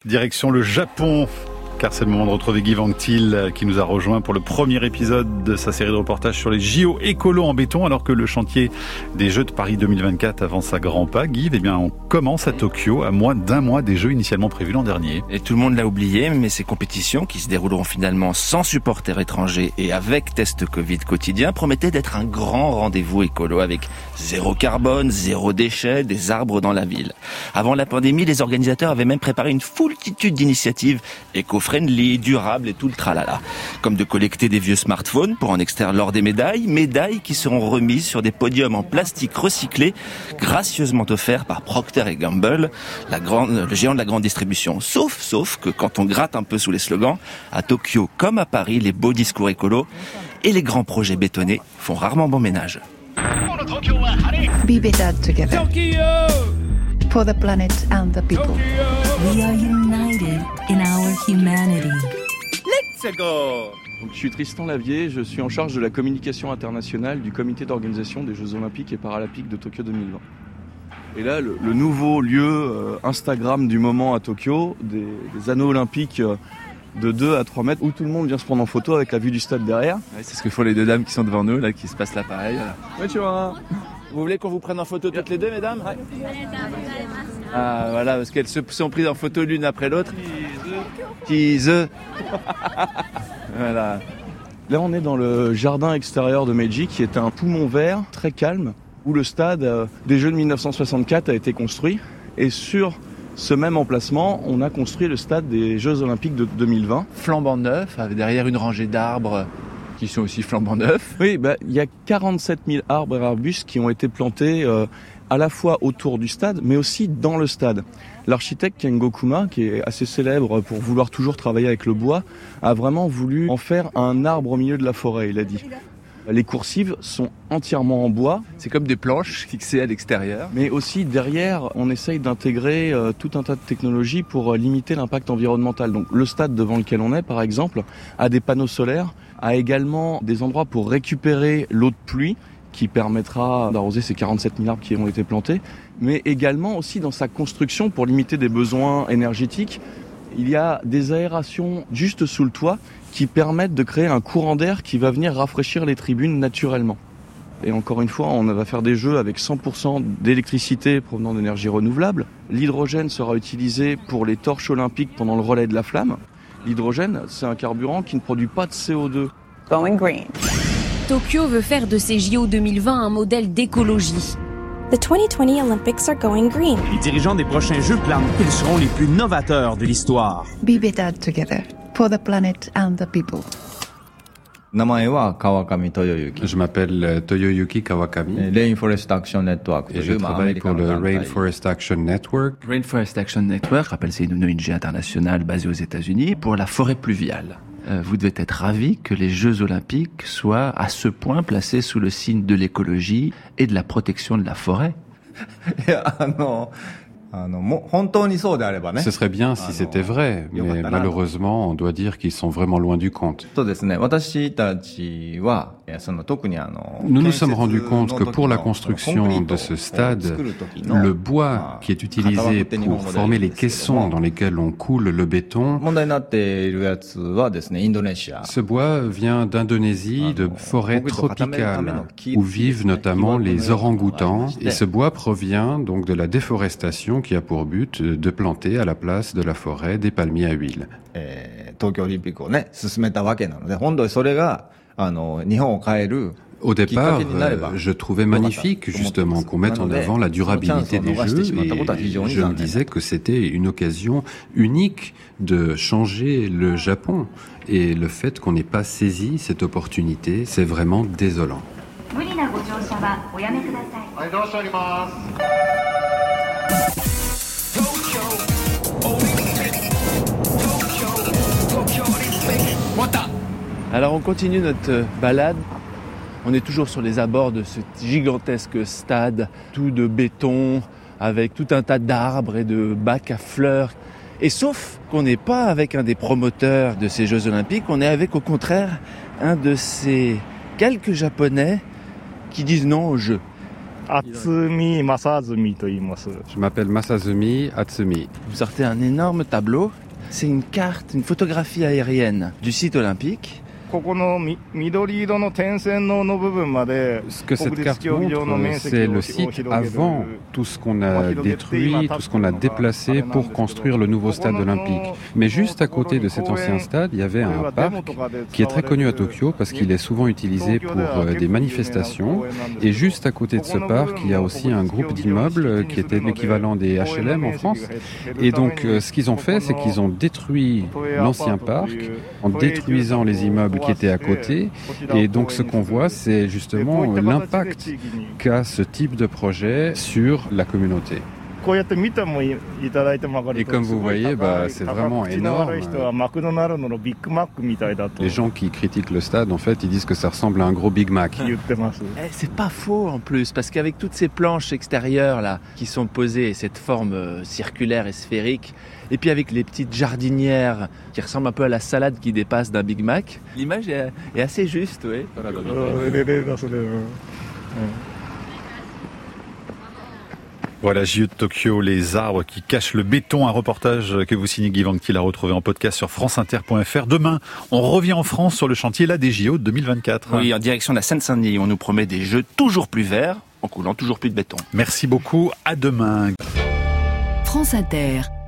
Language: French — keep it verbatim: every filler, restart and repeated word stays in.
Direction le Japon, car c'est le moment de retrouver Guy Vanctil qui nous a rejoint pour le premier épisode de sa série de reportages sur les J O écolo en béton, alors que le chantier des Jeux de Paris deux mille vingt-quatre avance à grands pas. Guy, eh bien, on commence à Tokyo, à moins d'un mois des Jeux initialement prévus l'an dernier. Et tout le monde l'a oublié, mais ces compétitions, qui se dérouleront finalement sans supporters étrangers et avec test Covid quotidien, promettaient d'être un grand rendez-vous écolo avec zéro carbone, zéro déchet, des arbres dans la ville. Avant la pandémie, les organisateurs avaient même préparé une foultitude d'initiatives éco-friendly, durables et tout le tralala. Comme de collecter des vieux smartphones pour en extraire l'or des médailles, médailles qui seront remises sur des podiums en plastique recyclé, gracieusement offerts par Procter et Gamble, la grande, le géant de la grande distribution. Sauf, sauf que quand on gratte un peu sous les slogans, à Tokyo comme à Paris, les beaux discours écolos et les grands projets bétonnés font rarement bon ménage. Be better together. Tokyo! For the planet and the people. Tokyo! We are united in our humanity. Let's go! Donc, je suis Tristan Lavier, je suis en charge de la communication internationale du comité d'organisation des Jeux Olympiques et Paralympiques de Tokyo deux mille vingt. Et là, le, le nouveau lieu euh, Instagram du moment à Tokyo, des, des anneaux olympiques euh, de deux à trois mètres, où tout le monde vient se prendre en photo avec la vue du stade derrière. Ouais, c'est ce que font les deux dames qui sont devant nous, là, qui se passent là pareil. Voilà. Ouais, tu vois. Vous voulez qu'on vous prenne en photo toutes les deux, mesdames? Ouais. Ah, voilà, parce qu'elles se sont prises en photo l'une après l'autre. Tease. Voilà. Là, on est dans le jardin extérieur de Meiji, qui est un poumon vert très calme, où le stade euh, des Jeux de dix-neuf cent soixante-quatre a été construit. Et sur ce même emplacement, on a construit le stade des Jeux Olympiques de deux mille vingt. Flambant neuf, avec derrière une rangée d'arbres qui sont aussi flambant neufs. Oui, bah, il y a quarante-sept mille arbres et arbustes qui ont été plantés euh, à la fois autour du stade, mais aussi dans le stade. L'architecte Kengo Kuma, qui est assez célèbre pour vouloir toujours travailler avec le bois, a vraiment voulu en faire un arbre au milieu de la forêt, il a dit. Les coursives sont entièrement en bois. C'est comme des planches fixées à l'extérieur. Mais aussi derrière, on essaye d'intégrer euh, tout un tas de technologies pour euh, limiter l'impact environnemental. Donc le stade devant lequel on est, par exemple, a des panneaux solaires, a également des endroits pour récupérer l'eau de pluie qui permettra d'arroser ces quarante-sept mille arbres qui ont été plantés, mais également aussi dans sa construction pour limiter des besoins énergétiques. Il y a des aérations juste sous le toit qui permettent de créer un courant d'air qui va venir rafraîchir les tribunes naturellement. Et encore une fois, on va faire des jeux avec cent pour cent d'électricité provenant d'énergie renouvelable. L'hydrogène sera utilisé pour les torches olympiques pendant le relais de la flamme. L'hydrogène, c'est un carburant qui ne produit pas de C O deux. Going green. Tokyo veut faire de ces J O deux mille vingt un modèle d'écologie. The twenty twenty Olympics are going green. Les dirigeants des prochains Jeux plaignent qu'ils seront les plus novateurs de l'histoire. Be better together. For the planet and the people. Je m'appelle Toyoyuki Kawakami Rainforest Action Network. et je travaille pour le Rainforest Action Network. Rainforest Action Network, je rappelle, c'est une O N G internationale basée aux États-Unis pour la forêt pluviale. Euh, vous devez être ravis que les Jeux Olympiques soient à ce point placés sous le signe de l'écologie et de la protection de la forêt. Ce serait bien si c'était vrai, mais malheureusement, on doit dire qu'ils sont vraiment loin du compte. Nous nous sommes rendus compte que pour la construction de ce stade, le bois qui est utilisé pour former les caissons dans lesquels on coule le béton, ce bois vient d'Indonésie, de forêts tropicales, où vivent notamment les orang-outans, et ce bois provient donc de la déforestation qui a pour but de planter à la place de la forêt des palmiers à huile. Au départ, euh, je trouvais magnifique justement qu'on mette en avant la durabilité des Jeux, et je me disais que c'était une occasion unique de changer le Japon. Et le fait qu'on n'ait pas saisi cette opportunité, c'est vraiment désolant. Alors on continue notre balade. On est toujours sur les abords de ce gigantesque stade, tout de béton, avec tout un tas d'arbres et de bacs à fleurs. Et sauf qu'on n'est pas avec un des promoteurs de ces Jeux Olympiques, on est avec au contraire un de ces quelques Japonais qui disent non aux Jeux. Atsumi Masazumi. Je m'appelle Masazumi Atsumi. Vous sortez un énorme tableau. C'est une carte, une photographie aérienne du site olympique. Ce que cette carte montre, c'est le site avant tout ce qu'on a détruit, tout ce qu'on a déplacé pour construire le nouveau stade olympique. Mais juste à côté de cet ancien stade, il y avait un parc qui est très connu à Tokyo parce qu'il est souvent utilisé pour des manifestations. Et juste à côté de ce parc, il y a aussi un groupe d'immeubles qui était l'équivalent des H L M en France. Et donc, ce qu'ils ont fait, c'est qu'ils ont détruit l'ancien parc en détruisant les immeubles qui étaient à côté. Et donc ce qu'on voit, c'est justement l'impact qu'a ce type de projet sur la communauté. Et comme vous voyez, bah, c'est vraiment énorme. Les gens qui critiquent le stade, en fait, ils disent que ça ressemble à un gros Big Mac. Eh, c'est pas faux en plus, parce qu'avec toutes ces planches extérieures là qui sont posées, cette forme euh, circulaire et sphérique, et puis avec les petites jardinières qui ressemblent un peu à la salade qui dépasse d'un Big Mac, l'image est, est assez juste, oui. Voilà, J O de Tokyo, les arbres qui cachent le béton, un reportage que vous signez Guy Vanctil a retrouvé en podcast sur franceinter point f r. Demain, on revient en France sur le chantier là des J O de deux mille vingt-quatre. Oui, en direction de la Seine-Saint-Denis, on nous promet des jeux toujours plus verts, en coulant toujours plus de béton. Merci beaucoup, à demain. France Inter.